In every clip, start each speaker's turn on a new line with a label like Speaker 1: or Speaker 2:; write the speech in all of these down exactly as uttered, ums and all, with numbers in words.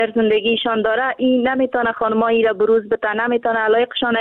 Speaker 1: در زندگیشان داره، این نمیتونه خانمایی را بروز بده، نمیتونه علایقشان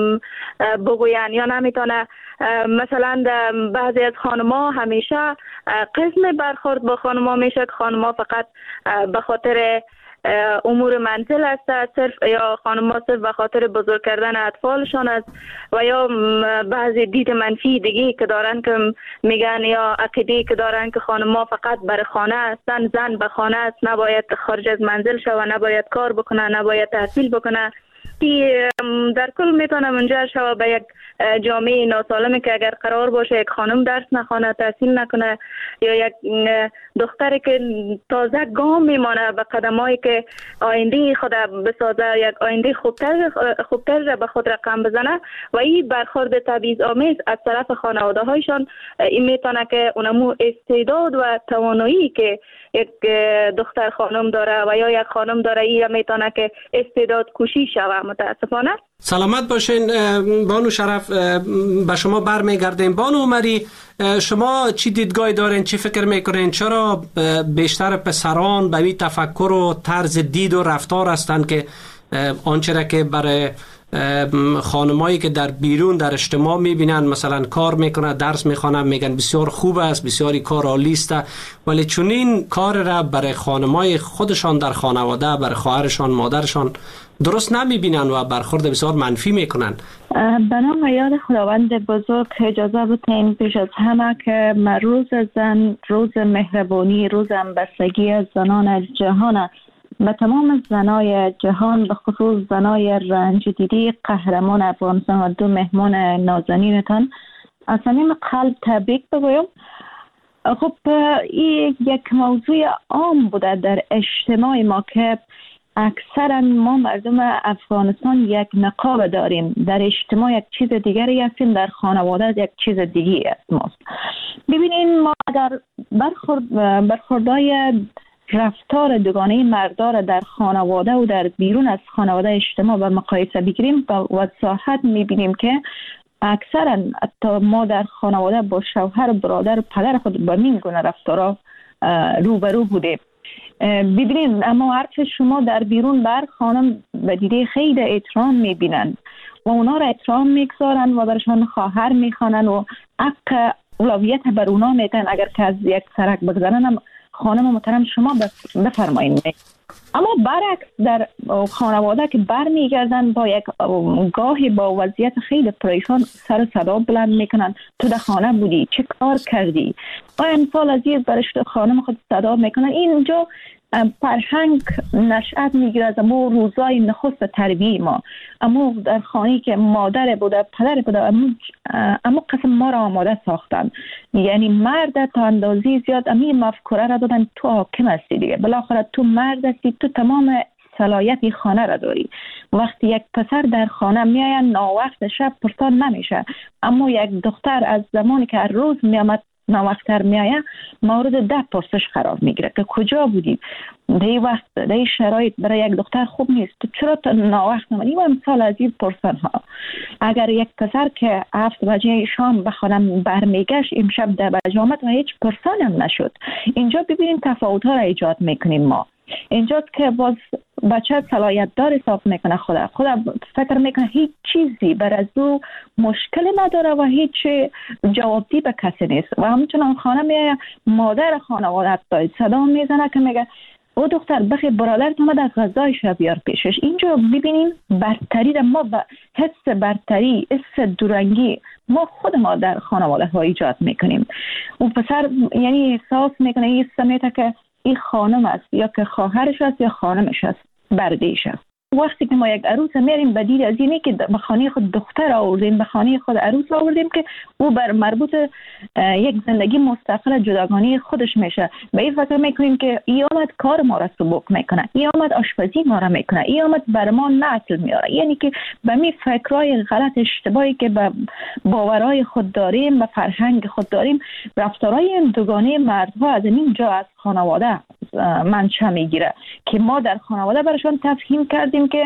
Speaker 1: بگوین، یا نمیتونه مثلا بعضی از خانم‌ها همیشه قسم برخورد با خانم‌ها میشه که خانم‌ها فقط به خاطر امور منزل است، صرف یا خانم‌ها صرف به خاطر بزرگ کردن اطفالشان است، و یا بعضی دید منفی دیگه که دارن که میگن یا عقیده که دارن که خانم‌ها فقط بر خانه هستن، زن به خانه است، نباید خارج از منزل شوه، نباید کار بکنه، نباید تحصیل بکنه. که در کل میتونه منجر شود به یک جامعه ناسالمی که اگر قرار باشه یک خانم درس نخونه، تحصیل نکنه، یا یک دختری که تازه گام میمانه به قدمایی که آینده خود بسازه، یک آینده خوبتر خوبتر را به خود رقم بزنه، و این برخورد تبعیض آمیز از طرف خانواده هایشان این میتونه که اونمو استعداد و توانایی که یک دختر خانم داره و یا یک خانم داره این میتونه که استعداد کشی شوه. متاسفانه.
Speaker 2: سلامت باشین بانو شرف، به شما برمیگردیم. بانو عمری، شما چی دیدگاهی دارین؟ چی فکر میکنین؟ چرا بیشتر پسران به این تفکر و طرز دید و رفتار هستند که آنچه را که برای خانمایی که در بیرون در اجتماع میبینن، مثلا کار میکنه، درس میخوانه، میگن بسیار خوب است، بسیاری کار عالی است، ولی چنین کار را برای خانمای خودشان در خانواده، برای خواهرشان، مادرشان درست نمیبینن و برخورد بسیار منفی میکنن.
Speaker 3: به نام یاد خداوند بزرگ اجازه بتین پیش از همه که روز زن، روز مهربانی، روز همبستگی از زنان جهان، به تمام زنای جهان، به خصوص زنای رنج دیدی قهرمان افغانستان و دو مهمان نازنینتان از صمیم قلب تبریک بگویم. خب این یک موضوع عام بوده در اجتماع ما که اکثرا ما مردم افغانستان یک نقاب داریم، در اجتماع یک چیز دیگری هستیم، در خانواده یک چیز دیگری است. ما ببینین، ما اگر برخورد برخوردهای رفتار دوگانه مردار در خانواده و در بیرون از خانواده اجتماع و مقایسه بگیریم، با وضاحت میبینیم که اکثرا حتی ما در خانواده با شوهر، برادر و پدر خود با این گونه رفتارها روبرو بودیم. ببینید، اما حرف شما در بیرون بر خانم به دیده خیلی احترام میبینن و اونا را احترام میگذارن و برشان خواهر میخوانن و حق اولویت بر اونا میتن. اگر که از یک سرک بگذارن هم خانم محترم شما بفرمایید. اما برعکس در خانواده که برمیگردن با یک گاهی با وضعیت خیلی پریشان سر صدا بلند میکنن، تو در خانه بودی، چه کار کردی، آیا امثال عزیز برش خانم خود صدا میکنن. اینجا فرهنگ نشأت میگیره از امو روزای نخست تربیه ما، امو در خانه‌ای که مادر بوده، پدر بوده، امو, امو قسم ما را آماده ساختن. یعنی مرد تا اندازی زیاد امی مفکوره را دادن تو حاکم هستی دیگه، بالاخره تو مرد هستی، تو تمام صلاحیت خانه را داری. وقتی یک پسر در خانه میاید ناوقت شب پرسان نمیشه، اما یک دختر از زمانی که هر روز میامد ناوقتر میایه مورد ده پرسش قرار میگیره که کجا بودی، در این وقت، در این شرایط برای یک دختر خوب نیست، تو چرا تا ناوقت نمانی؟ و امثال از این پرسن ها. اگر یک پسر که هفت بجه شام به خانه برمیگشت امشب ده بجه آمد و هیچ پرسان هم نشد. اینجا ببینیم تفاوت ها را ایجاد میکنیم ما. اینجاست که باز بچه صلاحیت دار حساب میکنه، خدا خدا فکر میکنه هیچ چیزی بر از او مشکل نداره و هیچ جوابدی به کسی نیست. و همچنان خانه میایه مادر خانواده صدا میزنه که میگه او دختر بخی برادرت اومد از غذایش بیار پیشش. اینجا ببینیم برتری را ما به حس برتری، حس دورنگی ما خود ما در خانواده ها ایجاد میکنیم. اون پسر یعنی احساس میکنه این سمیته که این خانم است یا که خواهرش است یا خانمش است، بردهش است. وقتی که ما یک عروس میریم بدیل از اینه که به خانه خود دختر آوردیم، به خانه خود عروس آوردیم که او بر مربوط یک زندگی مستقل جداگانه خودش میشه. به این فکر میکنیم که ای آمد کار ما را سبک میکنه، ای آمد آشپزی ما را میکنه، ای آمد بر ما نقل میاره. یعنی که به می فکرای غلط اشتباهی که به باورهای خود داریم، به فرهنگ خود داریم، رفتارهای دوگانه مردها از این جا از خانواده منشأ میگیره که ما در خانواده برشان تفهیم کردیم که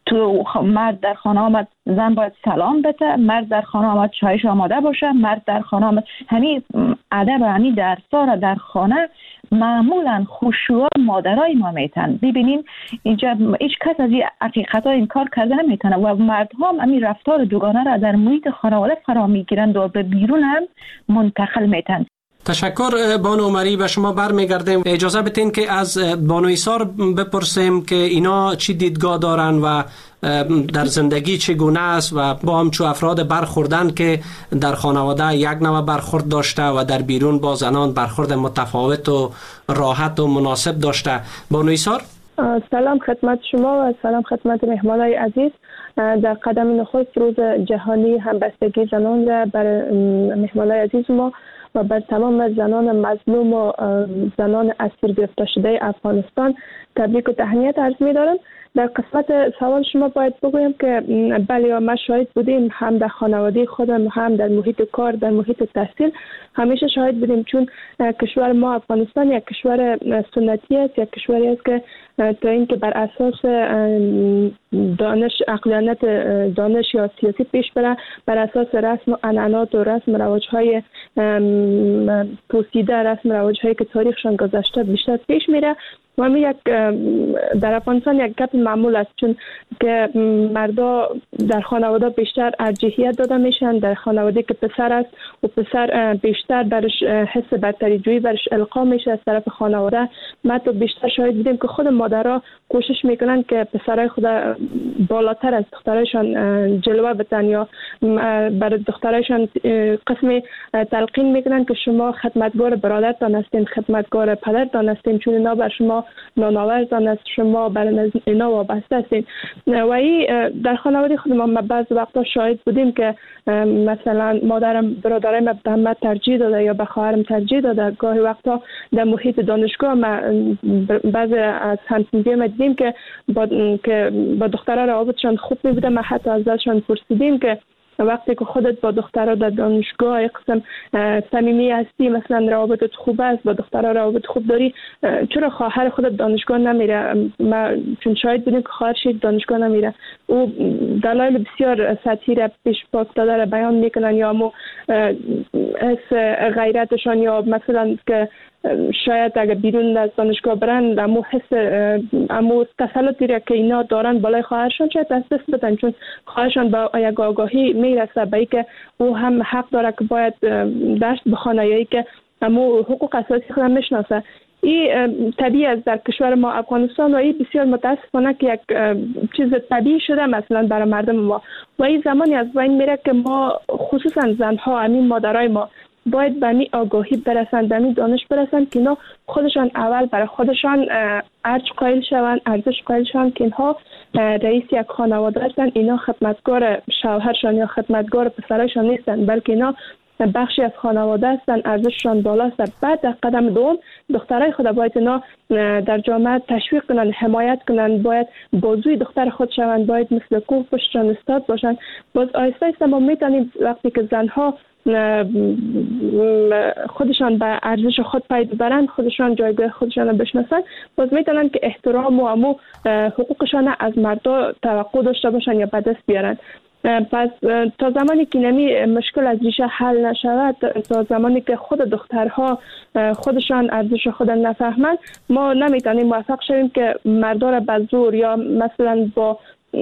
Speaker 3: تو مرد در خانه آمد زن باید سلام بده، مرد در خانه آمد چایش آماده باشه، مرد در خانه آمد همین ادب همین درسا را در خانه معمولا خشوع مادرای ما میتن. ببینین اینجا هیچ کس از این حقیقت ها این کار کرده نمیتونه و مردها هم همین رفتار دوگانه را در محیط خانواده فرا میگیرند و به بیرون هم منتقل میتن.
Speaker 2: تشکر بانو عمری. به شما برمیگردیم. اجازه بدین که از بانو ایثار بپرسیم که اینا چی دیدگاه دارن و در زندگی چگونه است و با همچو افراد برخوردن که در خانواده یک نوع برخورد داشته و در بیرون با زنان برخورد متفاوت و راحت و مناسب داشته. بانو ایثار،
Speaker 4: سلام خدمت شما و سلام خدمت مهمانای عزیز. در قدم نخست روز جهانی همبستگی زنان را بر مهمانای عزیز ما و بر تمام زنان مظلوم و زنان اسیر گرفته شده افغانستان تبریک و تهنیت عرض می‌دارم. در قسمت سوال شما باید بگویم که بله ما شاهد بودیم، هم در خانواده خودم هم در محیط کار، در محیط تحصیل همیشه شاهد بودیم، چون کشور ما افغانستان یک کشور سنتی است، یک کشوری است که تا اینکه بر اساس دانش عقلانیت دانش یا سیاسی پیش بره، بر اساس رسم و عنعنات و رسم و رواج‌های پوسیده، رسم و رواج‌هایی که تاریخشان گذشته بیشتر پیش میره. و همین یک در افغانستان یک گپ معمول است، چون که مردا در خانواده بیشتر ارجحیت داده میشن. در خانواده که پسر است و پسر بیشتر برش حس برتری جویی برش القا میشه از طرف خانواده. ما تو بیشتر شاهد بودیم که خود مادرها کوشش میکنن که پسرای خود بالاتر از دخترایشان جلوه بدن یا برای دخترایشان قسمی تلقین میکنن که شما خدمتگار برادرتان هستین، خدمتگار پدرتان هستین، چون اینا بر شما ناناورتان است، شما برای اینا وابسته هستین. و این در خانواده خود ما بعض وقتا شاهد بودیم که مثلا مادرم برادرم به من ترجیح داده یا به خواهرم ترجیح داده. گاهی وقتا در محیط دانشگاه ما بعض از همسنجی ما دیدیم که با که با دخترها روابطشان خوب می بوده. ما حتی از ازشان پرسیدیم که وقتی که خودت با دخترها در دانشگاه یک قسم صمیمی هستی، مثلا روابطت خوب است، با دخترها روابط خوب داری، چرا خواهر خودت دانشگاه نمیره؟ ما چون شاید بودیم که خواهرش دانشگاه نمیره. او دلایل بسیار سطحی را پیش پاک داده را بیان میکنن، یا مو حس غیرتشان، یا مثلا که شاید اگر بیرون از دانشگاه برن امو حس امو تسلطی را که اینا دارن بالای خواهرشان شاید از دست بدن، چون خواهرشان با یک آگاهی میرسه به که او هم حق داره که باید درس بخونه یا که امو حقوق اساسی خودم میشناسه. این طبیعی است در کشور ما افغانستان و این بسیار متاسفانه که یک چیز طبیعی شده مثلا برای مردم ما. و این زمانی از بین میره که ما خصوصا زنها، همین مادرای ما باید به این آگاهی برسند، به این دانش برسند که اینا خودشان اول برای خودشان ارج قائل شوند، ارزش قائل شوند که اینها رئیس یک خانواده هستند، اینا خدمتگار شوهرشان یا خدمتگار پسرشان نیستند، بلکه اینا بخشی از خانواده هستند، ارزششان بالاست. بعد در قدم دوم دخترای خود باید اینا در جامعه تشویق کنند، حمایت کنند، باید بازوی دختر خود شوند، باید مثل کوه پشتشان استاد باشند. باز آیسته آیسته ما میتونیم وقتی که زنها خودشان به ارزش خود پی ببرند، خودشان جایگاه خودشان را بشناسند، باز میتونن که احترام و امو حقوقشان از مردا توقع داشته باشند یا به دست بیارند. پس تا زمانی که نمی مشکل از ریشه حل نشود، تا زمانی که خود دخترها خودشان ارزش خود نفهمند، ما نمیتونیم موفق شویم که مردا را به زور یا مثلا با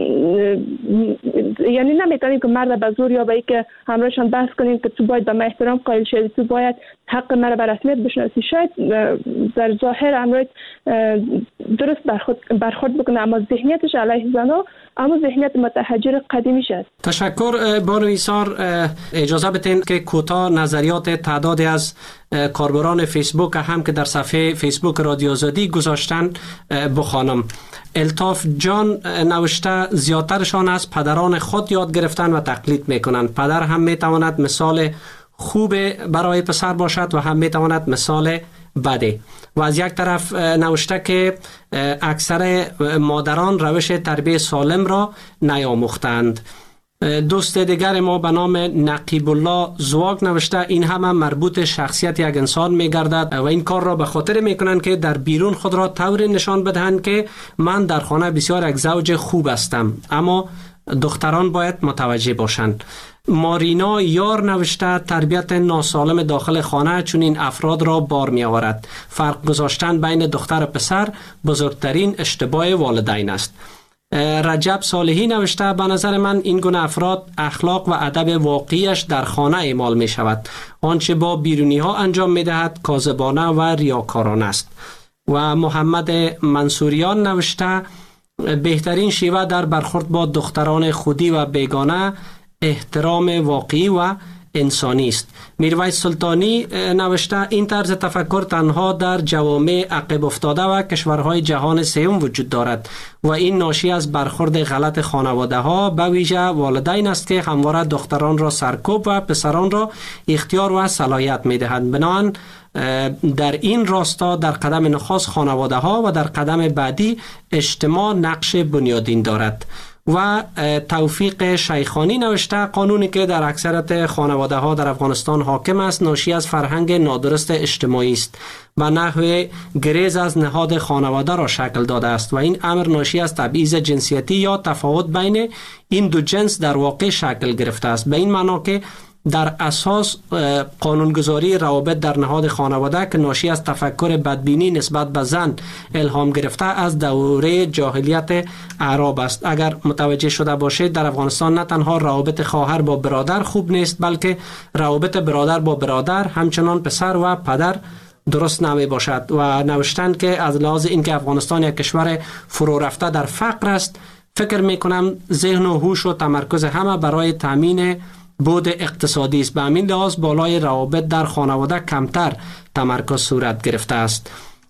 Speaker 4: یعنی نمیتونیم که مرد به زور یا به ای که همراهشان بحث کنیم که تو باید به من احترام قائل شدی، تو باید حق مرا به رسمیت بشناسی. شاید در ظاهر امروز درست برخورد برخورد بکنه، اما ذهنیتش علیه زنها اما ذهنیت متحجر قدیمیش است.
Speaker 2: تشکر بانو ایثار. اجازه بدین که کوتاه نظریات تعدادی از کاربران فیسبوک هم که در صفحه فیسبوک رادیو آزادی گذاشتن بخوانم. الطاف جان نوشته زیادترشان از پدران خود یاد گرفتن و تقلید میکنند. پدر هم میتواند مثال خوب برای پسر باشد و هم میتواند مثال بده. و از یک طرف نوشته که اکثر مادران روش تربیت سالم را نیاموختند. دوست دیگر ما به نام نقیب الله زواگ نوشته این هم, هم مربوط شخصیت یک انسان می گردد و این کار را به خاطر می کنند که در بیرون خود را طوری نشان بدهند که من در خانه بسیار یک زوج خوب هستم، اما دختران باید متوجه باشند. مارینا یار نوشته تربیت ناسالم داخل خانه چون این افراد را بار می آورد. فرق گذاشتن بین دختر و پسر بزرگترین اشتباه والدین است. رجب صالحی نوشته به نظر من این گونه افراد اخلاق و ادب واقعیش در خانه اعمال می شود. آنچه با بیرونی ها انجام می دهد کاذبانه و ریاکارانه است. و محمد منصوریان نوشته بهترین شیوه در برخورد با دختران خودی و بیگانه احترام واقعی و انسانی است. میرویس سلطانی نوشته این طرز تفکر تنها در جوامع عقب افتاده و کشورهای جهان سوم وجود دارد و این ناشی از برخورد غلط خانواده ها به ویژه والدین است که همواره دختران را سرکوب و پسران را اختیار و صلاحیت می دهند. بنابراین در این راستا در قدم نخست خانواده ها و در قدم بعدی اجتماع نقش بنیادین دارد. و توفیق شیخانی نوشته قانونی که در اکثریت خانواده ها در افغانستان حاکم است ناشی از فرهنگ نادرست اجتماعی است و نحوه گریز از نهاد خانواده را شکل داده است و این امر ناشی از تبعیض جنسیتی یا تفاوت بین این دو جنس در واقع شکل گرفته است، به این معنا که در اساس قانونگذاری روابط در نهاد خانواده که ناشی از تفکر بدبینی نسبت به زن الهام گرفته از دوره جاهلیت اعراب است. اگر متوجه شده باشید در افغانستان نه تنها روابط خواهر با برادر خوب نیست بلکه روابط برادر با برادر همچنان پسر و پدر درست نمی باشد و نوشتند که از لحاظ اینکه افغانستان یک کشور فرو رفته در فقر است فکر می کنم ذهن و هوش و تمرکز همه برای تامین بود اقتصادی است. به همین لحاظ بالای روابط در خانواده کمتر تمرکز صورت گرفته است.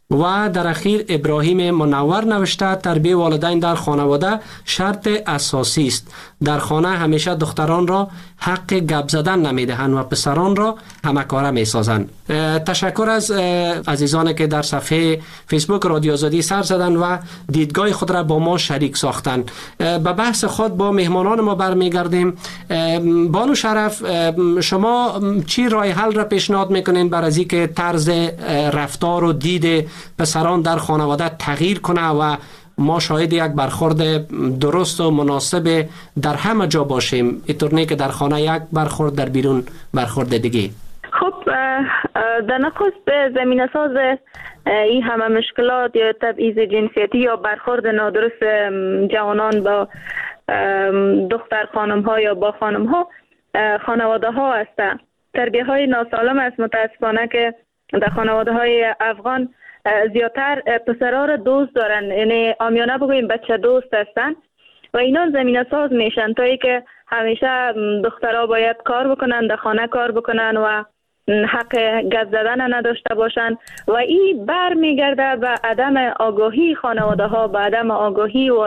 Speaker 2: و در اخیر ابراهیم منور نوشته تربیت والدین در خانواده شرط اساسی است. در خانه همیشه دختران را حق گپ زدن نمیدهند و پسران را همکاره میسازند. تشکر از عزیزانی که در صفحه فیسبوک رادیو آزادی سر زدند و دیدگاه خود را با ما شریک ساختند. به بحث خود با مهمانان ما برمیگردیم. بانو شرف، شما چی راه حل را پیشنهاد میکنین برای از اینکه طرز رفتار و دید پسران در خانواده تغییر کنه و ما شاهد یک برخورد درست و مناسب در همه جا باشیم، اینطور که در خانه یک برخورد در بیرون برخورد دیگه؟
Speaker 1: خب در نخست زمینه ساز این همه مشکلات یا تبعیض جنسیتی یا برخورد نادرست جوانان با دختر خانم ها یا با خانم ها خانواده ها هستند. تربیه های ناسالم است متاسفانه که در خانواده های افغان زیادتر پسرها را دوست دارن، یعنی عامیانه بگوییم بچه دوست هستن و اینا زمینه ساز میشن تا ای که همیشه دخترها باید کار بکنن، در خانه کار بکنن و حق گپ زدن نداشته باشن و این بر میگرده به عدم آگاهی خانواده ها، به عدم آگاهی و